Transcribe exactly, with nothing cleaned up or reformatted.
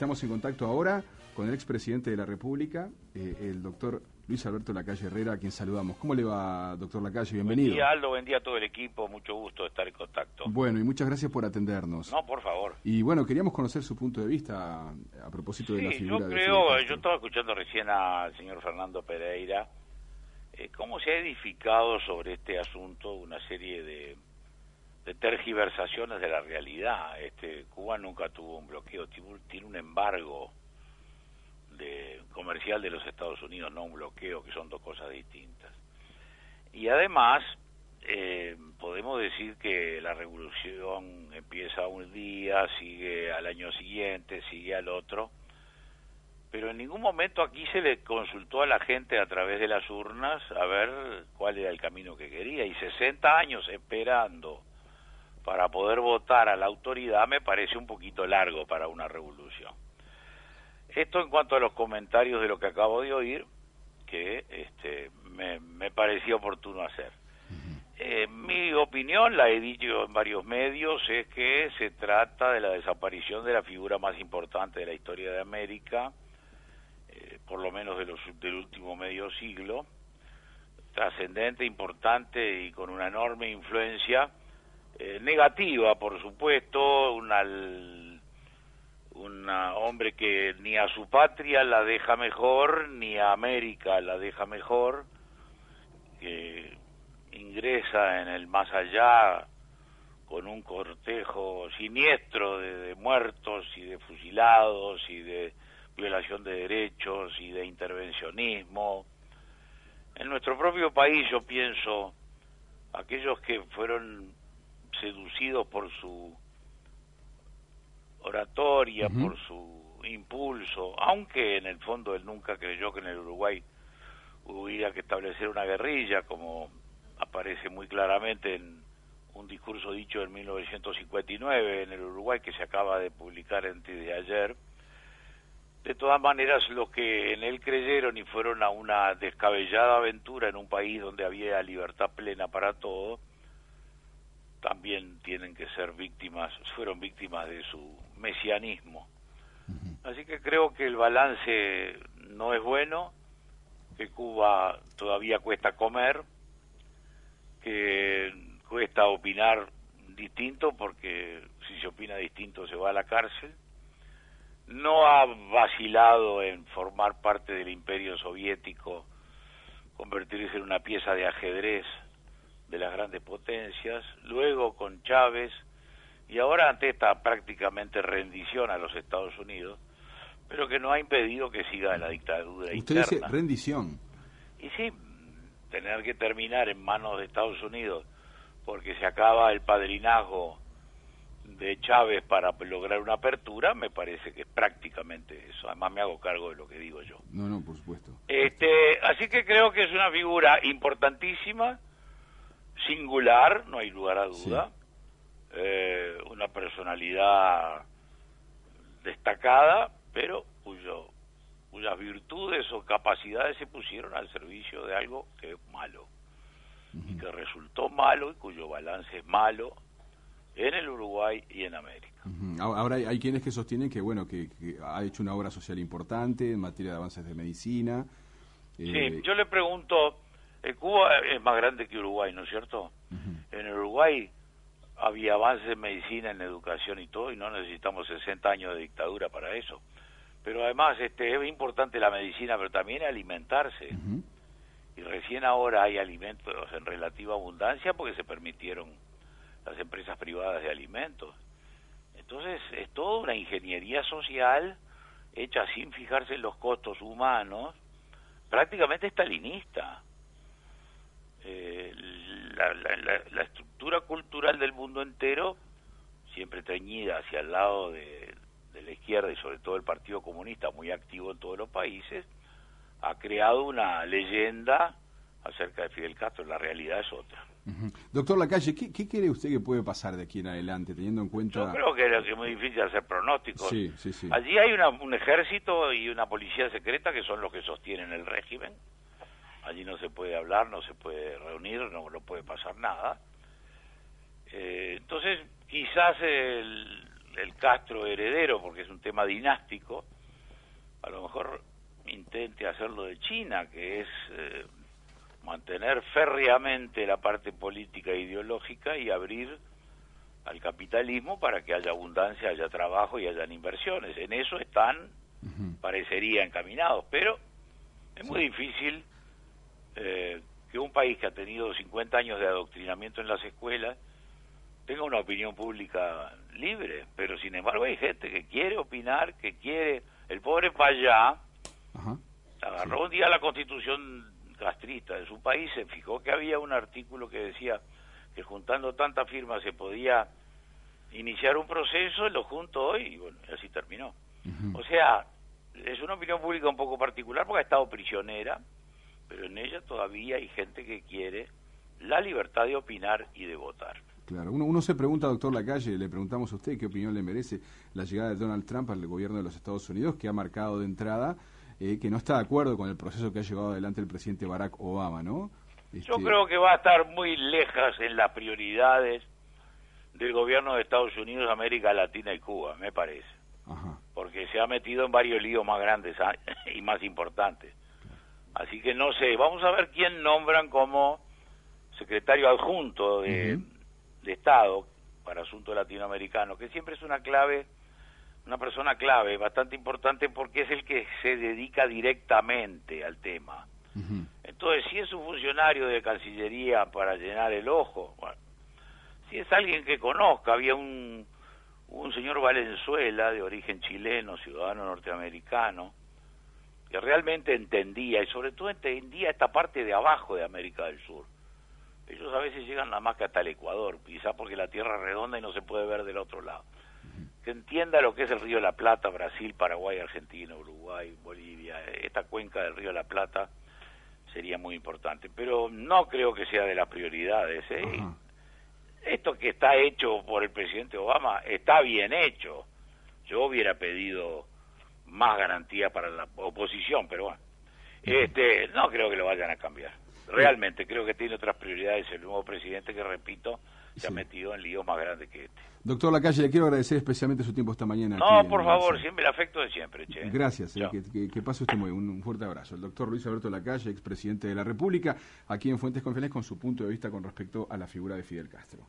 Estamos en contacto ahora con el expresidente de la República, eh, el doctor Luis Alberto Lacalle Herrera, a quien saludamos. ¿Cómo le va, doctor Lacalle? Bienvenido. Buen día, Aldo, buen día a todo el equipo, mucho gusto de estar en contacto. Bueno, y muchas gracias por atendernos. No, por favor. Y bueno, queríamos conocer su punto de vista a, a propósito sí, de la figura yo de creo, Fidel yo estaba escuchando recién al señor Fernando Pereira, eh, cómo se ha edificado sobre este asunto una serie de, de tergiversaciones de la realidad. Este, Cuba nunca tuvo un bloqueo, tiene un embargo de comercial de los Estados Unidos, no un bloqueo, que son dos cosas distintas. Y además, eh, podemos decir que la revolución empieza un día, sigue al año siguiente, sigue al otro, pero en ningún momento aquí se le consultó a la gente a través de las urnas a ver cuál era el camino que quería, y sesenta años esperando para poder votar a la autoridad me parece un poquito largo para una revolución. Esto en cuanto a los comentarios de lo que acabo de oír, que este, me, me parecía oportuno hacer. Eh, mi opinión, la he dicho en varios medios, es que se trata de la desaparición de la figura más importante de la historia de América, eh, por lo menos de los, del último medio siglo, trascendente, importante y con una enorme influencia, eh, negativa, por supuesto, una... un hombre que ni a su patria la deja mejor, ni a América la deja mejor, que ingresa en el más allá con un cortejo siniestro de, de muertos y de fusilados y de violación de derechos y de intervencionismo. En nuestro propio país, yo pienso, aquellos que fueron seducidos por su oratoria, uh-huh. por su impulso, aunque en el fondo él nunca creyó que en el Uruguay hubiera que establecer una guerrilla, como aparece muy claramente en un discurso dicho en mil novecientos cincuenta y nueve en el Uruguay, que se acaba de publicar antes de ayer. De todas maneras, los que en él creyeron y fueron a una descabellada aventura en un país donde había libertad plena para todo, también tienen que ser víctimas, fueron víctimas de su mesianismo. Uh-huh. Así que creo que el balance no es bueno, que Cuba todavía cuesta comer, que cuesta opinar distinto, porque si se opina distinto se va a la cárcel. No ha vacilado en formar parte del imperio soviético, convertirse en una pieza de ajedrez de las grandes potencias, luego con Chávez, y ahora ante esta prácticamente rendición a los Estados Unidos, pero que no ha impedido que siga la dictadura Usted interna. Usted dice rendición. Y sí, tener que terminar en manos de Estados Unidos porque se acaba el padrinazgo de Chávez para lograr una apertura, me parece que es prácticamente eso. Además me hago cargo de lo que digo yo. No, no, por supuesto. Este, así que creo que es una figura importantísima, singular, no hay lugar a duda, sí. eh, una personalidad destacada, pero cuyo, cuyas virtudes o capacidades se pusieron al servicio de algo que es malo, uh-huh. y que resultó malo y cuyo balance es malo en el Uruguay y en América. Uh-huh. Ahora hay, hay quienes que sostienen que bueno que, que ha hecho una obra social importante en materia de avances de medicina. Eh... Sí, yo le pregunto, eh, Cuba es más grande que Uruguay, ¿no es cierto? Uh-huh. En el Uruguay había avances en medicina, en educación y todo, y no necesitamos sesenta años de dictadura para eso. Pero además este es importante la medicina, pero también alimentarse. Uh-huh. Y recién ahora hay alimentos en relativa abundancia porque se permitieron las empresas privadas de alimentos. Entonces es toda una ingeniería social hecha sin fijarse en los costos humanos, prácticamente estalinista. Eh, la, la, la, la estructura cultural del mundo entero, siempre teñida hacia el lado de, de la izquierda y sobre todo el Partido Comunista, muy activo en todos los países, ha creado una leyenda acerca de Fidel Castro. La realidad es otra. Uh-huh. Doctor Lacalle, ¿qué, ¿qué cree usted que puede pasar de aquí en adelante, teniendo en cuenta...? Yo creo que es muy difícil hacer pronósticos. Sí, sí, sí. Allí hay una, un ejército y una policía secreta que son los que sostienen el régimen. Allí no se puede hablar, no se puede reunir, no, no puede pasar nada. Eh, entonces, quizás el, el Castro heredero, porque es un tema dinástico, a lo mejor intente hacerlo de China, que es eh, mantener férreamente la parte política e ideológica y abrir al capitalismo para que haya abundancia, haya trabajo y hayan inversiones. En eso están, uh-huh. parecería, encaminados, pero es muy sí. difícil eh, que un país que ha tenido cincuenta años de adoctrinamiento en las escuelas tenga una opinión pública libre, pero sin embargo hay gente que quiere opinar, que quiere... El pobre Payá uh-huh. agarró sí. un día la constitución castrista de su país, se fijó que había un artículo que decía que juntando tantas firmas se podía iniciar un proceso, lo junto hoy y bueno, así terminó. Uh-huh. O sea, es una opinión pública un poco particular porque ha estado prisionera, pero en ella todavía hay gente que quiere la libertad de opinar y de votar. Claro, uno, uno se pregunta, doctor Lacalle, le preguntamos a usted qué opinión le merece la llegada de Donald Trump al gobierno de los Estados Unidos, que ha marcado de entrada eh, que no está de acuerdo con el proceso que ha llevado adelante el presidente Barack Obama, ¿no? Este... Yo creo que va a estar muy lejas en las prioridades del gobierno de Estados Unidos, América Latina y Cuba, me parece. Ajá. Porque se ha metido en varios líos más grandes y más importantes. Claro. Así que no sé, vamos a ver quién nombran como secretario adjunto de, uh-huh. de Estado para asuntos latinoamericanos, que siempre es una clave, una persona clave, bastante importante porque es el que se dedica directamente al tema. Uh-huh. Entonces, si es un funcionario de Cancillería para llenar el ojo, bueno, si es alguien que conozca, había un, un señor Valenzuela, de origen chileno, ciudadano norteamericano, que realmente entendía, y sobre todo entendía esta parte de abajo de América del Sur. Ellos a veces llegan nada más que hasta el Ecuador, quizás porque la tierra es redonda y no se puede ver del otro lado. Que entienda lo que es el Río de la Plata, Brasil, Paraguay, Argentina, Uruguay, Bolivia, esta cuenca del Río de la Plata sería muy importante, pero no creo que sea de las prioridades, ¿eh? Uh-huh. Esto que está hecho por el presidente Obama está bien hecho. Yo hubiera pedido más garantías para la oposición, pero bueno, uh-huh. este, no creo que lo vayan a cambiar. Realmente creo que tiene otras prioridades el nuevo presidente que, repito, se sí. ha metido en líos más grandes que este. Doctor Lacalle, le quiero agradecer especialmente su tiempo esta mañana. No, aquí por favor, Marcelo. Siempre el afecto de siempre, che. Gracias, eh, que, que, que pase usted muy bien. Un fuerte abrazo. El doctor Luis Alberto Lacalle, expresidente de la República, aquí en Fuentes Confidenciales, con su punto de vista con respecto a la figura de Fidel Castro.